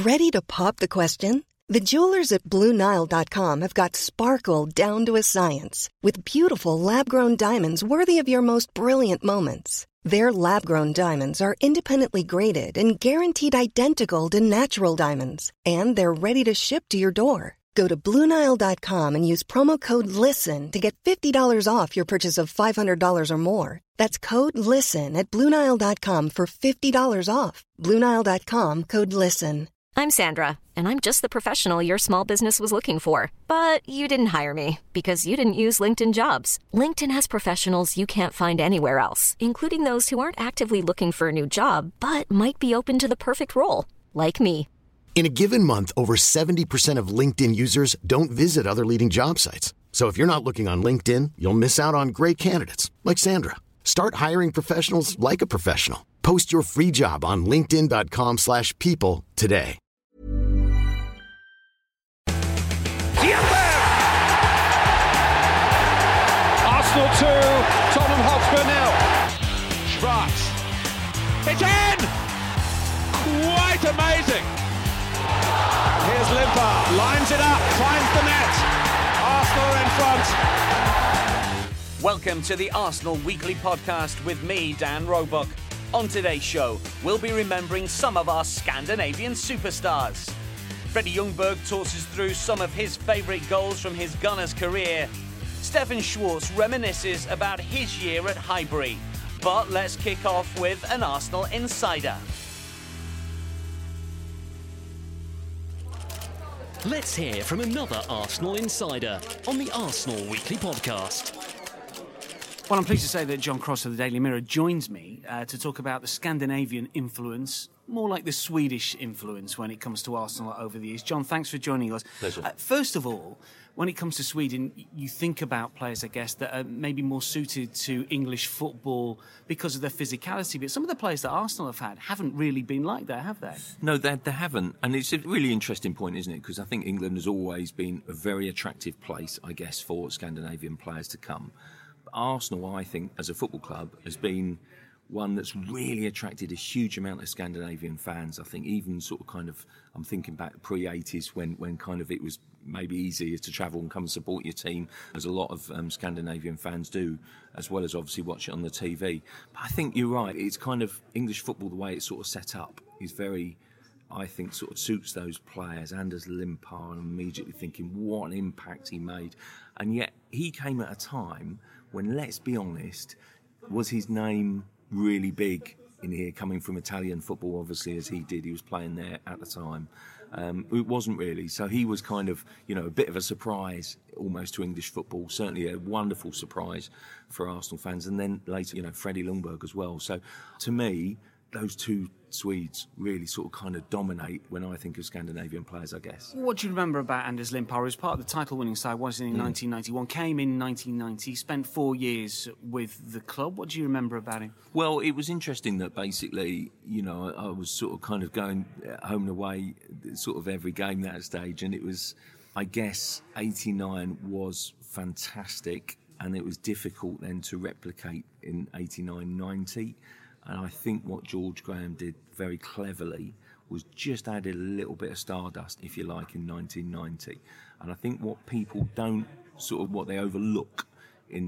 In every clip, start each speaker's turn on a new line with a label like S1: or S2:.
S1: Ready to pop the question? The jewelers at BlueNile.com have got sparkle down to a science with beautiful lab-grown diamonds worthy of your most brilliant moments. Their lab-grown diamonds are independently graded and guaranteed identical to natural diamonds, and they're ready to ship to your door. Go to BlueNile.com and use promo code LISTEN to get $50 off your purchase of $500 or more. That's code LISTEN at BlueNile.com for $50 off. BlueNile.com, code LISTEN.
S2: I'm Sandra, and I'm just the professional your small business was looking for. But you didn't hire me because you didn't use LinkedIn Jobs. LinkedIn has professionals you can't find anywhere else, including those who aren't actively looking for a new job, but might be open to the perfect role, like me.
S3: In a given month, over 70% of LinkedIn users don't visit other leading job sites. So if you're not looking on LinkedIn, you'll miss out on great candidates like Sandra. Start hiring professionals like a professional. Post your free job on linkedin.com/people today.
S4: Arsenal 2, Tottenham Hotspur 0. Schwarz. It's in! Quite amazing. And here's Limpar, lines it up, finds the net. Arsenal in front.
S5: Welcome to the Arsenal Weekly Podcast with me, Dan Roebuck. On today's show, we'll be remembering some of our Scandinavian superstars. Freddie Ljungberg talks us through some of his favourite goals from his Gunners career. Stefan Schwarz reminisces about his year at Highbury. But let's kick off with an Arsenal insider.
S6: Let's hear from another Arsenal insider on the Arsenal Weekly Podcast.
S7: Well, I'm pleased to say that John Cross of the Daily Mirror joins me to talk about the Scandinavian influence, more like the Swedish influence when it comes to Arsenal over the years. John, thanks for joining us.
S8: Pleasure.
S7: First of all, when it comes to Sweden, you think about players, I guess, that are maybe more suited to English football because of their physicality. But some of the players that Arsenal have had haven't really been like that, have they?
S8: No, they haven't. And it's a really interesting point, isn't it? Because I think England has always been a very attractive place, I guess, for Scandinavian players to come. But Arsenal, I think, as a football club, has been one that's really attracted a huge amount of Scandinavian fans. I think even sort of kind of, I'm thinking back pre-80s when kind of it was maybe easier to travel and come and support your team, as a lot of Scandinavian fans do, as well as obviously watch it on the TV. But I think you're right. It's kind of English football, the way it's sort of set up, is very, I think, sort of suits those players. Anders Limpar, I'm immediately thinking what an impact he made. And yet he came at a time when, let's be honest, was his name really big in here, coming from Italian football, obviously, as he did. He was playing there at the time. It wasn't really. So he was kind of, a bit of a surprise almost to English football. Certainly a wonderful surprise for Arsenal fans. And then later, Freddie Ljungberg as well. So to me, those two Swedes really sort of kind of dominate when I think of Scandinavian players, I guess.
S7: What do you remember about Anders Limpar? He was part of the title-winning side, wasn't he, in 1991, came in 1990, spent 4 years with the club. What do you remember about him?
S8: Well, it was interesting that basically, I was sort of kind of going home and away sort of every game at that stage, and it was, I guess, 89 was fantastic, and it was difficult then to replicate in 89-90. And I think what George Graham did very cleverly was just added a little bit of stardust, if you like, in 1990. And I think what people don't, what they overlook in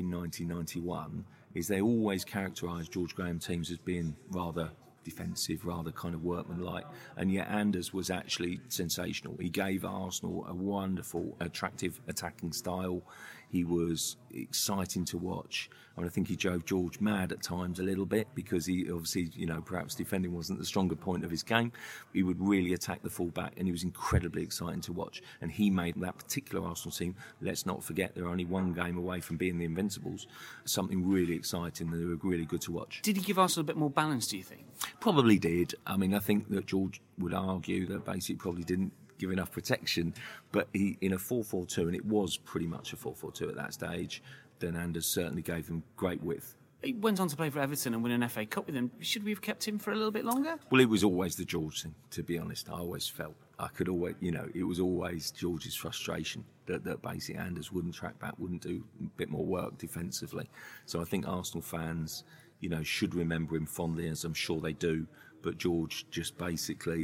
S8: 1990-91 is they always characterise George Graham teams as being rather defensive, rather kind of workmanlike. And yet Anders was actually sensational. He gave Arsenal a wonderful, attractive attacking style. He was exciting to watch. I think he drove George mad at times a little bit because he obviously, perhaps defending wasn't the stronger point of his game. He would really attack the full-back, and he was incredibly exciting to watch. And he made that particular Arsenal team, let's not forget, they're only one game away from being the Invincibles, something really exciting. They were really good to watch.
S7: Did he give Arsenal a bit more balance, do you think?
S8: Probably did. I think that George would argue that basically probably didn't give enough protection, but he, in a 4-4-2, and it was pretty much a 4-4-2 at that stage, then Anders certainly gave him great width.
S7: He went on to play for Everton and win an FA Cup with him. Should we have kept him for a little bit longer?
S8: Well, it was always the George thing, to be honest. I always felt I could always, it was always George's frustration that basically Anders wouldn't track back, wouldn't do a bit more work defensively. So I think Arsenal fans, should remember him fondly, as I'm sure they do. But George just basically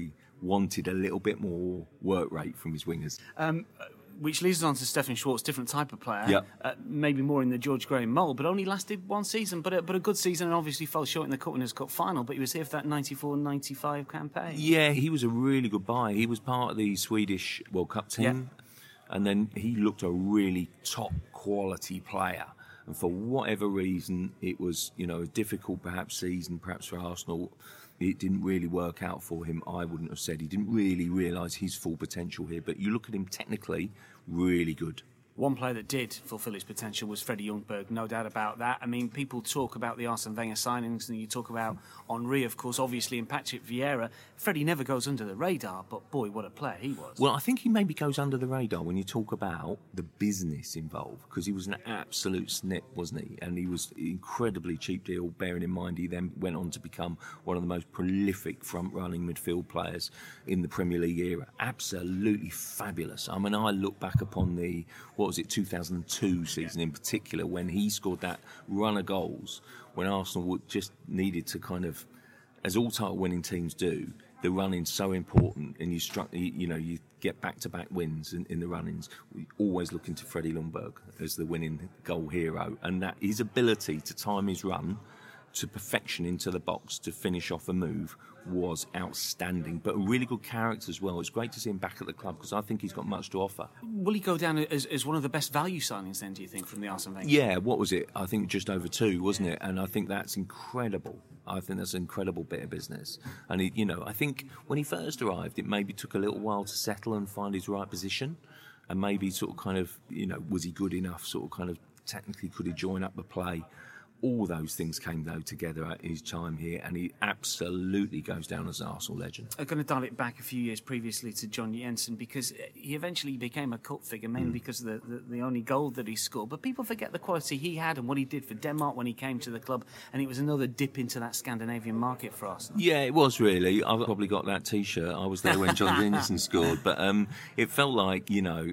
S8: wanted a little bit more work rate from his wingers.
S7: Which leads us on to Stefan Schwarz, different type of player.
S8: Yep.
S7: Maybe more in the George Graham mould, but only lasted one season. But a good season, and obviously fell short in the Cup Winners' Cup final. But he was here for that 94-95 campaign.
S8: Yeah, he was a really good buy. He was part of the Swedish World Cup team, and then he looked a really top quality player. And for whatever reason, it was a difficult perhaps season, perhaps for Arsenal. It didn't really work out for him. I wouldn't have said he didn't really realise his full potential here. But you look at him technically, really good.
S7: One player that did fulfil his potential was Freddie Ljungberg, no doubt about that. I mean, people talk about the Arsene Wenger signings, and you talk about Henry, of course, obviously, and Patrick Vieira. Freddie never goes under the radar, but boy, what a player he was.
S8: Well, I think he maybe goes under the radar when you talk about the business involved, because he was an absolute snip, wasn't he? And he was an incredibly cheap deal, bearing in mind he then went on to become one of the most prolific front-running midfield players in the Premier League era. Absolutely fabulous. I mean, I look back upon the 2002 season in particular, when he scored that run of goals, when Arsenal just needed to kind of, as all title-winning teams do, the running's so important, and you get back-to-back wins in the run-ins. We always look into Freddie Ljungberg as the winning goal hero, and that his ability to time his run to perfection into the box to finish off a move was outstanding, but a really good character as well. It's great to see him back at the club, because I think he's got much to offer.
S7: Will he go down as one of the best value signings then, do you think, from the Arsene Wenger?
S8: Yeah, what was it? I think just over 2, wasn't it? And I think that's incredible. I think that's an incredible bit of business. And I think when he first arrived, it maybe took a little while to settle and find his right position, and maybe sort of kind of, was he good enough, sort of kind of technically could he join up the play? All those things came, though, together at his time here, and he absolutely goes down as an Arsenal legend.
S7: I'm going to dial it back a few years previously to John Jensen, because he eventually became a cult figure, mainly because of the only goal that he scored. But people forget the quality he had and what he did for Denmark when he came to the club, and it was another dip into that Scandinavian market for Arsenal.
S8: Yeah, it was really. I've probably got that T-shirt. I was there when John Jensen scored, but it felt like,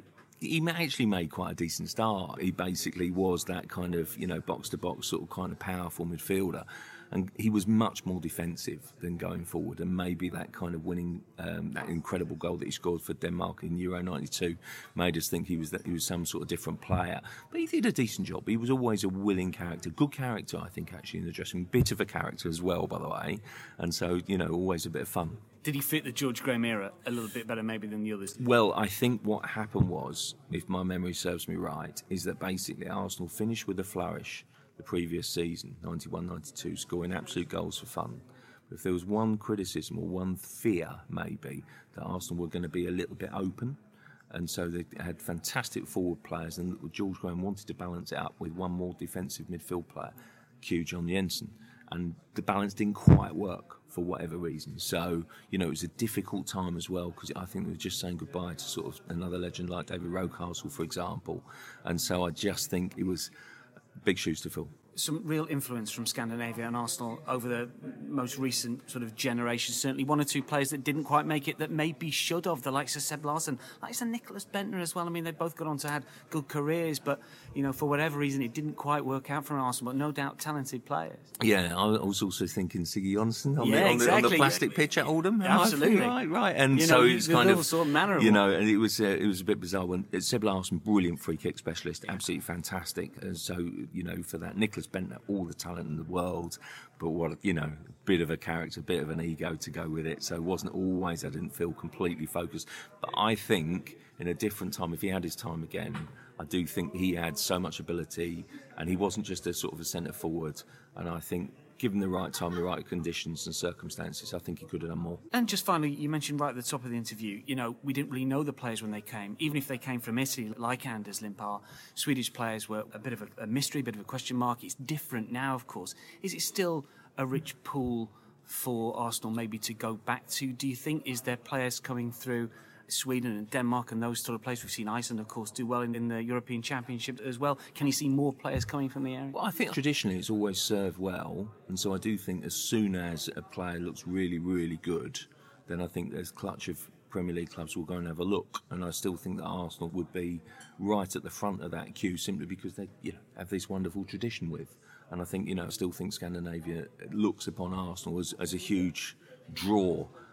S8: he actually made quite a decent start. He basically was that kind of, box-to-box sort of kind of powerful midfielder. And he was much more defensive than going forward. And maybe that kind of winning, that incredible goal that he scored for Denmark in Euro 92 made us think he was some sort of different player. But he did a decent job. He was always a willing character. Good character, I think, actually, in the dressing room. Bit of a character as well, by the way. And so, always a bit of fun.
S7: Did he fit the George Graham era a little bit better maybe than the others?
S8: Well, I think what happened was, if my memory serves me right, is that basically Arsenal finished with a flourish the previous season, 91-92, scoring absolute goals for fun. But if there was one criticism or one fear, maybe, that Arsenal were going to be a little bit open, and so they had fantastic forward players, and George Graham wanted to balance it up with one more defensive midfield player, cue John Jensen. And the balance didn't quite work for whatever reason. So, it was a difficult time as well, because I think they were just saying goodbye to sort of another legend like David Rocastle, for example. And so I just think it was big shoes to fill.
S7: Some real influence from Scandinavia and Arsenal over the most recent sort of generation. Certainly one or two players that didn't quite make it that maybe should have, the likes of Seb Larsson, likes of Nicholas Bentner as well. I mean, they both got on to have good careers, but, for whatever reason, it didn't quite work out for Arsenal, but no doubt talented players.
S8: Yeah, I was also thinking Siggy Jonsson on the plastic pitch at Oldham.
S7: Absolutely.
S8: Right. And so it's kind of,
S7: sort of manner of
S8: and it was a bit bizarre when Seb Larsson, brilliant free kick specialist, absolutely fantastic. And so, for that, Nicholas Bentner, all the talent in the world, but what, bit of a character, bit of an ego to go with it. So it wasn't always, I didn't feel completely focused. But I think in a different time, if he had his time again, I do think he had so much ability, and he wasn't just a sort of a centre forward. And I think, given the right time, the right conditions and circumstances, I think he could have done more.
S7: And just finally, you mentioned right at the top of the interview, we didn't really know the players when they came. Even if they came from Italy, like Anders Limpar, Swedish players were a bit of a mystery, a bit of a question mark. It's different now, of course. Is it still a rich pool for Arsenal maybe to go back to? Do you think, is there players coming through Sweden and Denmark and those sort of places? We've seen Iceland, of course, do well in the European Championship as well. Can you see more players coming from the area?
S8: Well, I think traditionally it's always served well, and so I do think as soon as a player looks really, really good, then I think there's a clutch of Premier League clubs will go and have a look, and I still think that Arsenal would be right at the front of that queue simply because they have this wonderful tradition with. And I think, I still think Scandinavia looks upon Arsenal as a huge draw.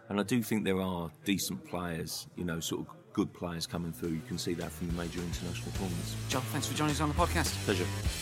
S8: And I do think there are decent players, sort of good players coming through. You can see that from the major international tournaments.
S7: John, thanks for joining us on the podcast.
S8: Pleasure.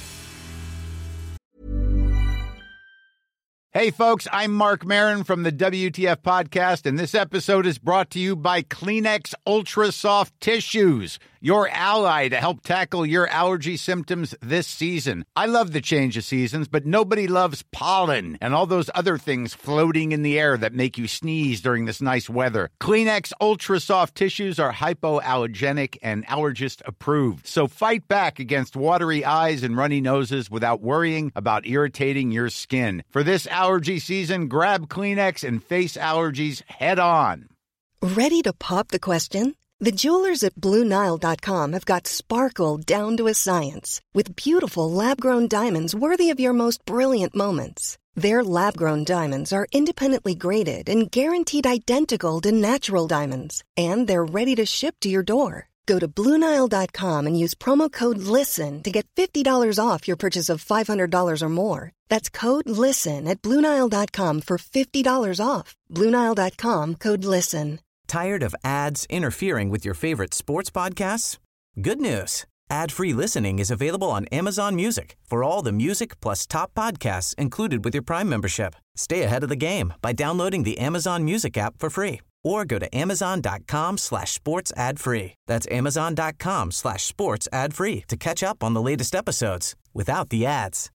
S9: Hey, folks, I'm Mark Maron from the WTF Podcast, and this episode is brought to you by Kleenex Ultra Soft Tissues, your ally to help tackle your allergy symptoms this season. I love the change of seasons, but nobody loves pollen and all those other things floating in the air that make you sneeze during this nice weather. Kleenex Ultra Soft Tissues are hypoallergenic and allergist approved, so fight back against watery eyes and runny noses without worrying about irritating your skin. For this allergy season, grab Kleenex and face allergies head on.
S1: Ready to pop the question? The jewelers at BlueNile.com have got sparkle down to a science with beautiful lab-grown diamonds worthy of your most brilliant moments. Their lab-grown diamonds are independently graded and guaranteed identical to natural diamonds, and they're ready to ship to your door. Go to BlueNile.com and use promo code LISTEN to get $50 off your purchase of $500 or more. That's code LISTEN at BlueNile.com for $50 off. BlueNile.com, code LISTEN.
S10: Tired of ads interfering with your favorite sports podcasts? Good news. Ad-free listening is available on Amazon Music for all the music plus top podcasts included with your Prime membership. Stay ahead of the game by downloading the Amazon Music app for free or go to amazon.com/sports ad free. That's amazon.com/sports ad free to catch up on the latest episodes without the ads.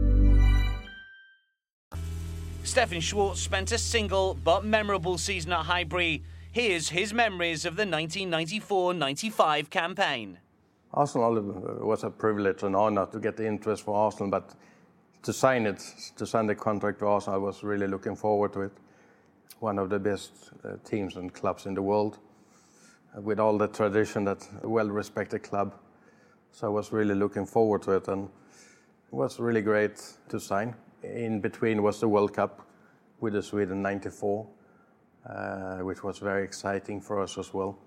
S5: Stefan Schwartz spent a single but memorable season at Highbury. Here's his memories of the 1994-95 campaign.
S11: Arsenal was a privilege and honor to get the interest for Arsenal, but to sign the contract for Arsenal, I was really looking forward to it. One of the best teams and clubs in the world, with all the tradition, that well-respected club. So I was really looking forward to it, and it was really great to sign. In between was the World Cup with Sweden '94, which was very exciting for us as well.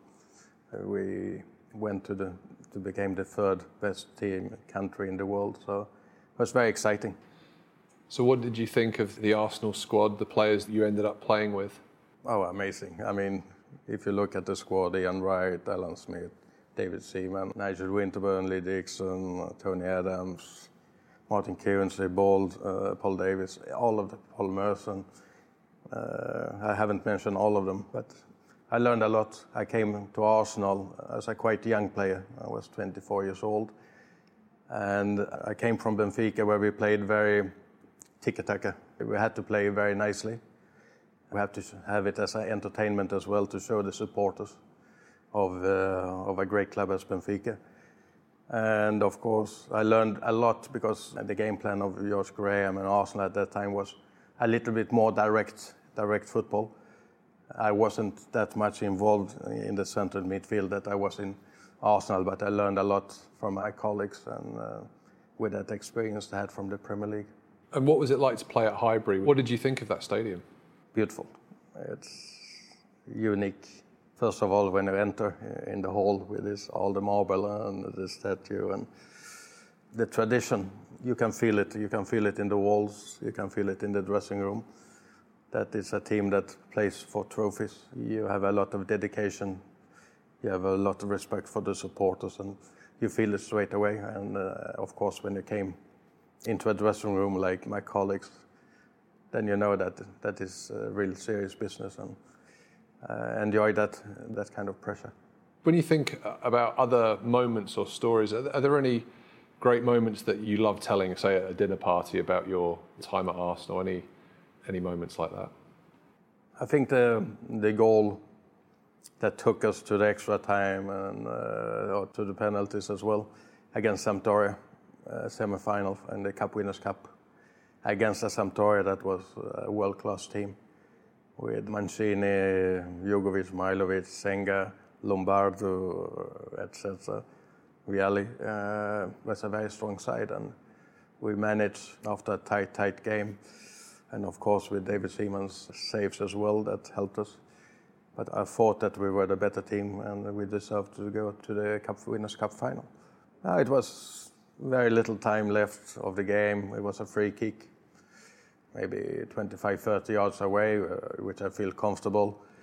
S11: We went to became the third best country in the world, so it was very exciting.
S12: So what did you think of the Arsenal squad, the players that you ended up playing with?
S11: Oh, amazing. I mean, if you look at the squad, Ian Wright, Alan Smith, David Seaman, Nigel Winterburn, Lee Dixon, Tony Adams, Martin Keown, Bold, Paul Davis, all of them, Paul Merson. I haven't mentioned all of them, but I learned a lot. I came to Arsenal as a quite young player. I was 24 years old. And I came from Benfica, where we played very tiki-taka. We had to play very nicely. We have to have it as an entertainment as well, to show the supporters of a great club as Benfica. And of course, I learned a lot, because the game plan of George Graham and Arsenal at that time was a little bit more direct football. I wasn't that much involved in the central midfield that I was in Arsenal, but I learned a lot from my colleagues and with that experience I had from the Premier League.
S12: And what was it like to play at Highbury? What did you think of that stadium?
S11: Beautiful. It's unique. First of all, when you enter in the hall with all the marble and the statue and the tradition, you can feel it. You can feel it in the walls. You can feel it in the dressing room. That is a team that plays for trophies. You have a lot of dedication. You have a lot of respect for the supporters, and you feel it straight away. And of course, when you came into a dressing room like my colleagues, then you know that is real serious business, and enjoy that kind of pressure.
S12: When you think about other moments or stories, are there any great moments that you love telling, say at a dinner party, about your time at Arsenal? Any moments like that?
S11: I think the goal that took us to the extra time and or to the penalties as well against Sampdoria, semi-final in the Cup Winners' Cup, against a Sampdoria that was a world-class team with Mancini, Jugovic, Milovic, Senga, Lombardo, etc. Vialli was a very strong side, and we managed after a tight game, and of course with David Seaman's saves as well, that helped us. But I thought that we were the better team and we deserved to go to the Cup Winners' Cup final. It was very little time left of the game. It was a free kick, maybe 25-30 yards away, which I feel comfortable.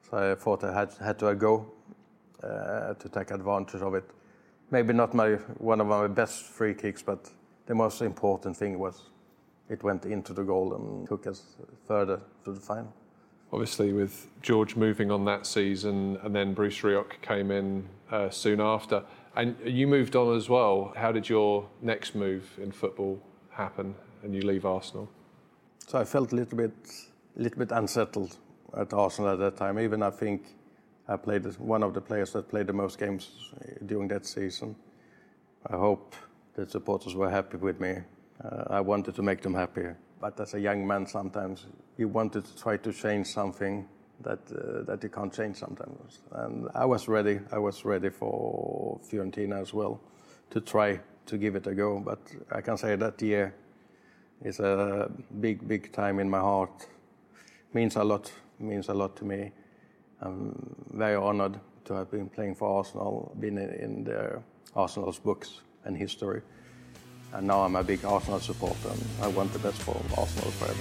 S11: So I thought I had to go to take advantage of it. Maybe not one of my best free kicks, but the most important thing was it went into the goal and took us further to the final.
S12: Obviously, with George moving on that season, and then Bruce Rioch came in soon after, and you moved on as well. How did your next move in football happen, and you leave Arsenal?
S11: So I felt a little bit unsettled at Arsenal at that time. Even I think I played as one of the players that played the most games during that season. I hope the supporters were happy with me. I wanted to make them happy. But as a young man, sometimes you wanted to try to change something that you can't change sometimes. And I was ready. I was ready for Fiorentina as well to try to give it a go. But I can say that year is a big time in my heart. Means a lot to me. I'm very honored to have been playing for Arsenal, been in the Arsenal's books and history. And now I'm a big Arsenal supporter, and I want the best for Arsenal forever.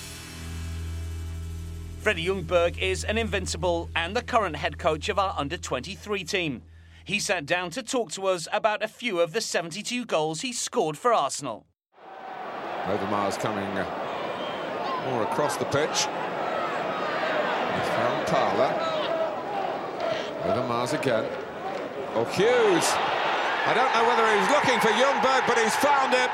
S5: Freddie Ljungberg is an invincible and the current head coach of our under-23 team. He sat down to talk to us about a few of the 72 goals he scored for Arsenal.
S13: Overmars coming more across the pitch. It's found Parler. Overmars again. Oh, Hughes! I don't know whether he's looking for Ljungberg, but he's found him.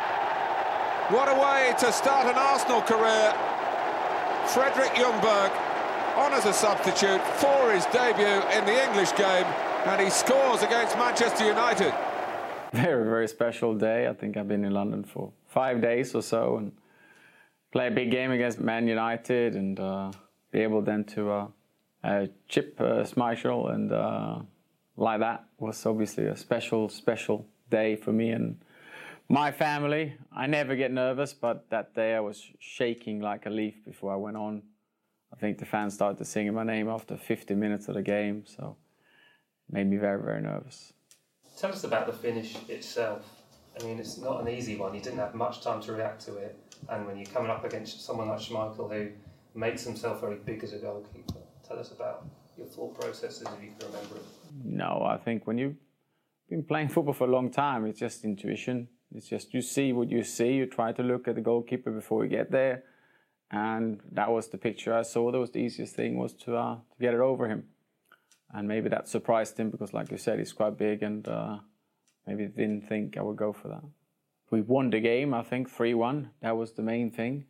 S13: What a way to start an Arsenal career. Fredrik Ljungberg on as a substitute for his debut in the English game, and he scores against Manchester United.
S14: Very special day. I think I've been in London for 5 days or so and play a big game against Man United and be able then to chip Schmeichel and like that was obviously a special day for me and my family. I never get nervous, but that day I was shaking like a leaf before I went on. I think the fans started singing my name after 50 minutes of the game, so it made me very nervous.
S15: Tell us about the finish itself. I mean, it's not an easy one. You didn't have much time to react to it, and when you're coming up against someone like Schmeichel who makes himself very big as a goalkeeper, tell us about your thought processes if you can remember it.
S14: No, I think when you've been playing football for a long time, it's just intuition. It's just you see what you see. You try to look at the goalkeeper before you get there, and that was the picture I saw. That was the easiest thing was to get it over him, and maybe that surprised him because, like you said, he's quite big, and maybe didn't think I would go for that. We won the game, I think 3-1. That was the main thing.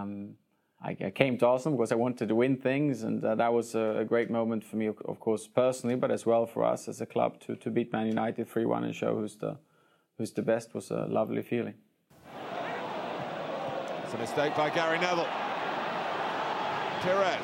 S14: I came to Arsenal because I wanted to win things, and that was a great moment for me, of course, personally, but as well for us as a club to beat Man United 3-1 and show who's the best was a lovely feeling.
S13: It's a mistake by Gary Neville. Pires.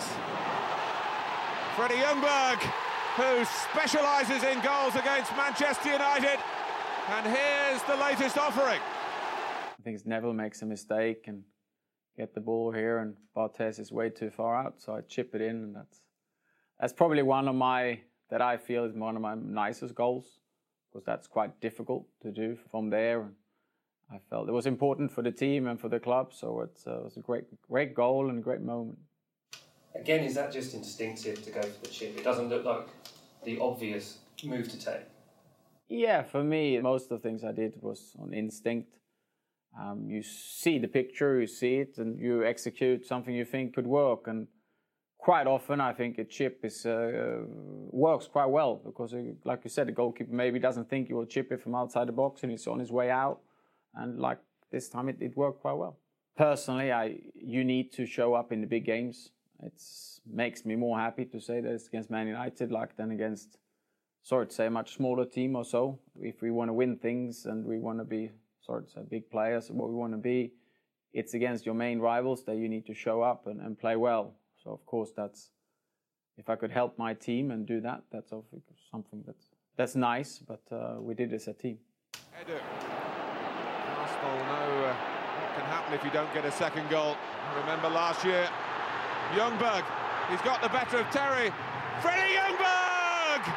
S13: Freddie Ljungberg, who specialises in goals against Manchester United, and here's the latest offering.
S14: I think Neville makes a mistake and get the ball here, and Barthez is way too far out, so I chip it in, and that's probably that I feel is one of my nicest goals, because that's quite difficult to do from there. And I felt it was important for the team and for the club, so it was a great goal and a great moment.
S15: Again, is that just instinctive to go for the chip? It doesn't look like the obvious move to take.
S14: Yeah, for me, most of the things I did was on instinct. You see the picture, you see it, and you execute something you think could work. And quite often, I think a chip works quite well because, like you said, the goalkeeper maybe doesn't think you will chip it from outside the box, and it's on his way out. And like this time, it worked quite well. Personally, you need to show up in the big games. It makes me more happy to say that it's against Man United than against, sorry to say, a much smaller team or so. If we want to win things and we want to be, sorry to say, big players, what we want to be, it's against your main rivals that you need to show up and play well. So, of course, if I could help my team and do that, that's something that's nice, but we did this as a team.
S13: Edu. Arsenal know what can happen if you don't get a second goal. Remember last year, Ljungberg, he's got the better of Terry. Freddie Ljungberg!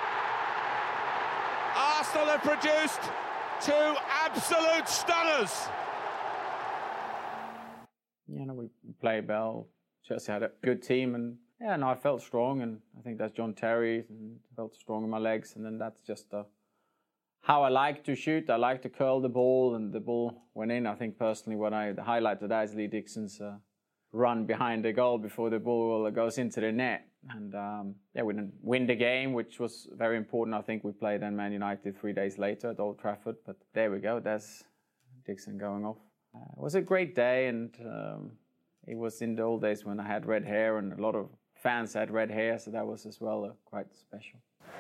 S13: Arsenal have produced two absolute stunners.
S14: We played well. Chelsea had a good team, and Yeah, no, I felt strong, and I think that's John Terry, and felt strong in my legs, and then that's just how I like to shoot. I like to curl the ball, and the ball went in. I think personally, the highlight of that is Lee Dixon's run behind the goal before the ball goes into the net. And we didn't win the game, which was very important. I think we played then Man United 3 days later at Old Trafford, but there we go. There's Dixon going off. It was a great day, and it was in the old days when I had red hair, and a lot of fans had red hair, so that was as well quite special.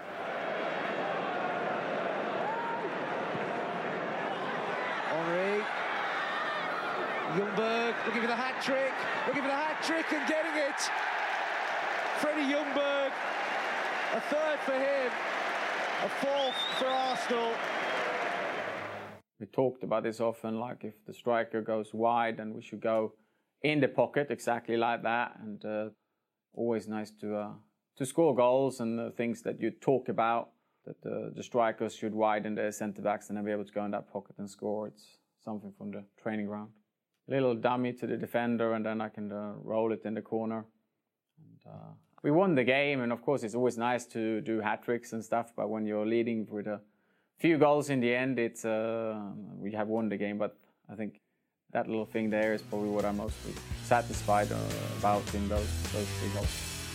S16: Henry, Ljungberg looking for the hat-trick, and getting it. Freddie Ljungberg, a third for him, a fourth for Arsenal.
S14: We talked about this often, like if the striker goes wide, then we should go in the pocket, exactly like that. And always nice to score goals, and the things that you talk about, that the strikers should widen their centre-backs and then be able to go in that pocket and score. It's something from the training ground. Little dummy to the defender, and then I can roll it in the corner. And, we won the game, and of course it's always nice to do hat-tricks and stuff, but when you're leading with a few goals in the end, it's we have won the game. But I think that little thing there is probably what I'm mostly satisfied about in those 3 goals.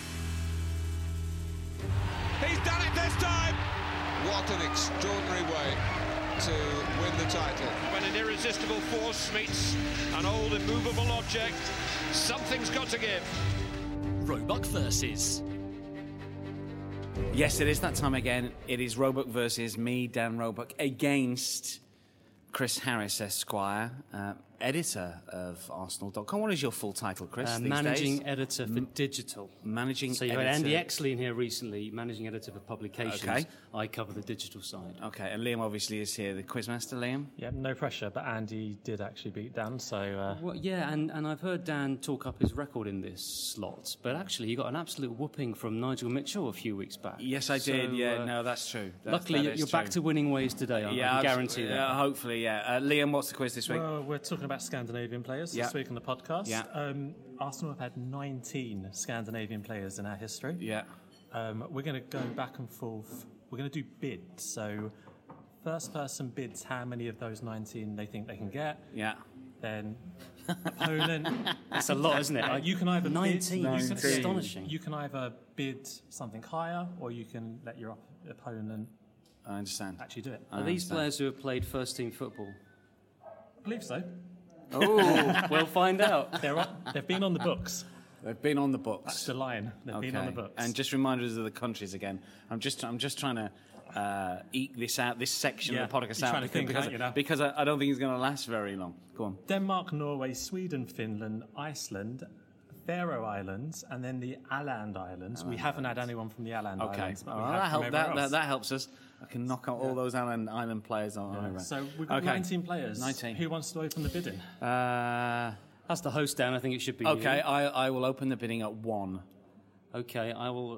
S13: He's done it this time! What an extraordinary way to win the title.
S4: When an irresistible force meets an old immovable object, something's got to give.
S6: Roebuck versus.
S7: Yes, it is that time again. It is Roebuck versus me, Dan Roebuck, against Chris Harris, Esquire, editor of Arsenal.com. What is your full title, Chris?
S17: Managing editor for digital.
S7: Managing editor.
S17: So you had Andy Exley in here recently, managing editor for publications.
S7: Okay.
S17: I cover the digital side.
S7: Okay, and Liam obviously is here, the quizmaster, Liam.
S18: Yeah, no pressure, but Andy did actually beat Dan, so...
S17: Well, yeah, and I've heard Dan talk up his record in this slot, but actually he got an absolute whooping from Nigel Mitchell a few weeks back.
S7: Yes, I did, no, that's true.
S17: Luckily, you're back to winning ways today, I can guarantee that.
S7: Hopefully, yeah. Liam, what's the quiz this week?
S18: Well, we're talking about Scandinavian players this week on the podcast. Yeah. Arsenal have had 19 Scandinavian players in our history.
S7: Yeah.
S18: We're going to go back and forth. We're going to do bids. So first person bids how many of those 19 they think they can get.
S7: Yeah.
S18: Then opponent.
S17: That's a lot, isn't it?
S18: You can either
S17: 19.
S18: Bid,
S17: That's astonishing.
S18: You can either bid something higher, or you can let your opponent.
S7: I understand.
S18: Actually do it.
S17: Are these players who have played first team football?
S18: I believe so.
S17: Oh, we'll find out.
S18: They've been on the books.
S7: They've been on the books.
S18: That's the line. They've been on the books.
S7: And just reminders of the countries again. I'm just trying to eke this out, this section of the podcast out, because I don't think it's going to last very long. Go on.
S18: Denmark, Norway, Sweden, Finland, Iceland, Faroe Islands, and then the Åland Islands. We haven't had anyone from the Åland Islands.
S7: Okay, that helps us. I can knock out all those Island players on.
S18: So we've got 19 players. 19. Who wants to open the bidding?
S17: That's the host, Dan. I think it should be
S7: okay,
S17: you.
S7: I will open the bidding at 1.
S17: Okay, I will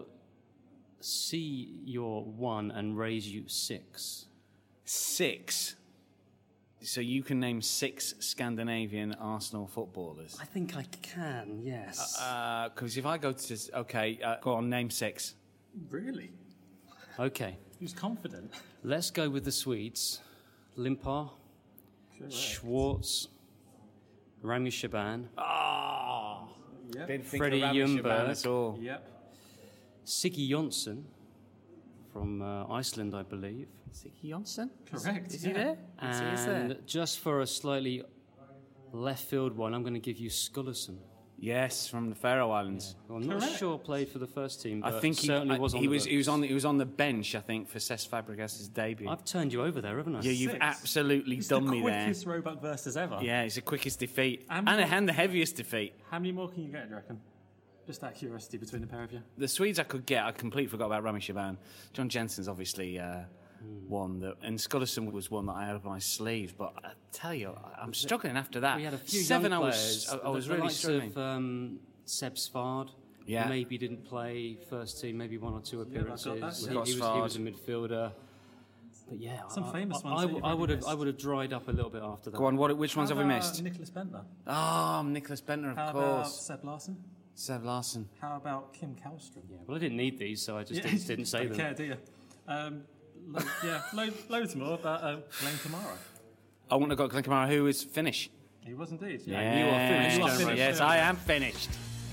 S17: see your 1 and raise you 6.
S7: 6? So you can name 6 Scandinavian Arsenal footballers?
S17: I think I can, yes.
S7: Because if I go to... go on, name 6.
S18: Really?
S17: Okay.
S18: Who's confident?
S17: Let's go with the Swedes. Limpar, Schwartz, Rami Shaban.
S7: Didn't think
S17: Freddie
S7: of Rami Shaban
S17: Ljungberg.
S7: at all.
S18: Yep.
S17: Siggy Jonsson from Iceland, I believe.
S7: Siggy Jonsson?
S18: Correct.
S7: Is he there?
S17: And just for a slightly left field one, I'm going to give you Skullerson.
S7: Yes, from the Faroe Islands.
S17: Yeah. Well, I'm not sure played for the first team, but
S7: I think
S17: certainly was on the books.
S7: he was on the bench, I think, for Cesc Fabregas' debut.
S17: I've turned you over there, haven't I?
S7: Yeah, you've absolutely done me there.
S18: It's the quickest Roebuck versus ever.
S7: Yeah, it's the quickest defeat and the heaviest defeat.
S18: How many more can you get, do you reckon? Just out of curiosity between the pair of you.
S7: The Swedes I could get, I completely forgot about Rami Shaban. John Jensen's obviously one that, and Skullerson was one that I had up my sleeve. But I tell you, I'm struggling after that.
S17: We had a few
S7: 7
S17: young
S7: I
S17: players.
S7: was really struggling.
S17: Of, Seb Svard, who maybe didn't play first team, maybe 1 or 2 appearances. He was a midfielder. But yeah,
S18: some famous ones.
S17: I would have dried up a little bit after that.
S7: Go on, which ones have we missed?
S18: Nicholas Bentner.
S7: Oh, Nicholas Bentner, of
S18: How
S7: course.
S18: about Seb Larsson?
S17: Seb Larsson.
S18: How about Kim Källström?
S17: Yeah, well, I didn't need these, so I just didn't say them.
S18: Don't care, do you? Loads more, but Glenn Kamara.
S7: I wouldn't have got Glenn Kamara, who is Finnish.
S18: He was indeed.
S7: Yeah, you are finished.
S18: You are finished.
S7: Yes, I am finished.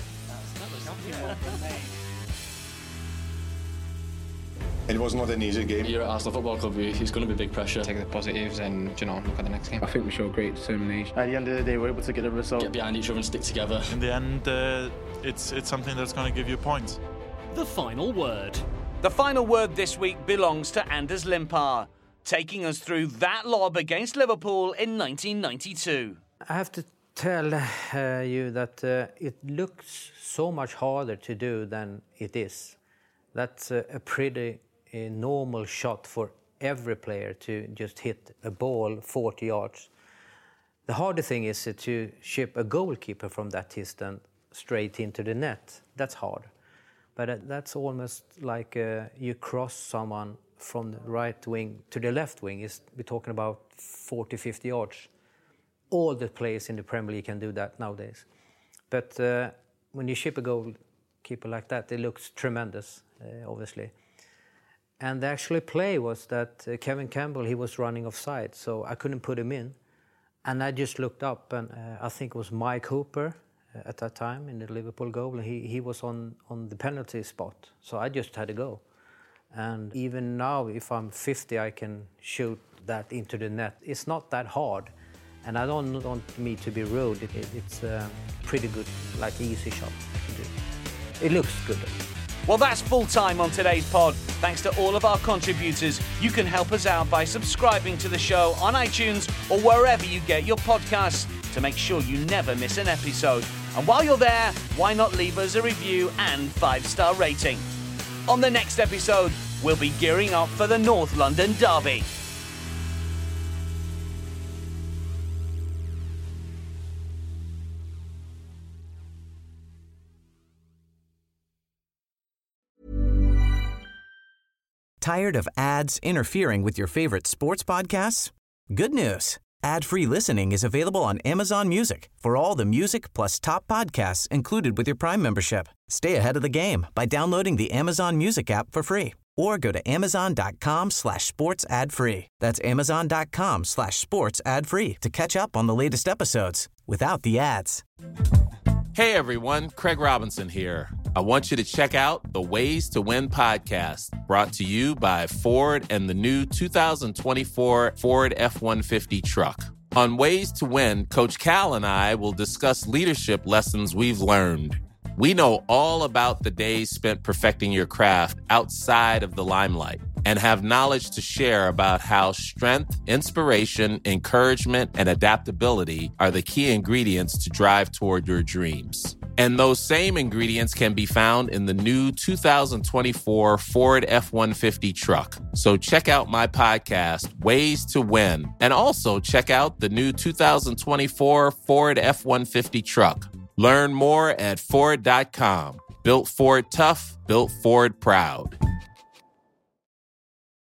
S19: It was not an easy game.
S20: You're at Arsenal Football Club, it's going to be big pressure. Take the positives and, look at the next game.
S21: I think we showed great determination. At the end of the day, we're able to get a result.
S20: Get behind each other and stick together.
S22: In the end, it's something that's going to give you points.
S6: The final word.
S5: The final word this week belongs to Anders Limpar, taking us through that lob against Liverpool in 1992.
S23: I have to tell you that it looks so much harder to do than it is. That's a pretty normal shot for every player to just hit a ball 40 yards. The harder thing is to chip a goalkeeper from that distance straight into the net. That's hard. But that's almost like you cross someone from the right wing to the left wing. We're talking about 40, 50 yards. All the players in the Premier League can do that nowadays. But when you chip a goalkeeper like that, it looks tremendous, obviously. And the actual play was that Kevin Campbell, he was running offside, so I couldn't put him in. And I just looked up, and I think it was Mike Hooper at that time in the Liverpool goal, and he was on the penalty spot. So I just had to go. And even now, if I'm 50, I can shoot that into the net. It's not that hard. And I don't want me to be rude. It's a pretty good, easy shot to do. It looks good.
S5: Well, that's full time on today's pod. Thanks to all of our contributors. You can help us out by subscribing to the show on iTunes or wherever you get your podcasts to make sure you never miss an episode. And while you're there, why not leave us a review and 5-star rating? On the next episode, we'll be gearing up for the North London Derby.
S10: Tired of ads interfering with your favorite sports podcasts? Good news. Ad-free listening is available on Amazon Music for all the music plus top podcasts included with your Prime membership. Stay ahead of the game by downloading the Amazon Music app for free or go to amazon.com/sports ad free. That's amazon.com/sports ad free to catch up on the latest episodes without the ads.
S24: Hey everyone, Craig Robinson here. I want you to check out the Ways to Win podcast, brought to you by Ford and the new 2024 Ford F-150 truck. On Ways to Win, Coach Cal and I will discuss leadership lessons we've learned. We know all about the days spent perfecting your craft outside of the limelight and have knowledge to share about how strength, inspiration, encouragement, and adaptability are the key ingredients to drive toward your dreams. And those same ingredients can be found in the new 2024 Ford F-150 truck. So check out my podcast, Ways to Win, and also check out the new 2024 Ford F-150 truck. Learn more at Ford.com. Built Ford tough, built Ford proud.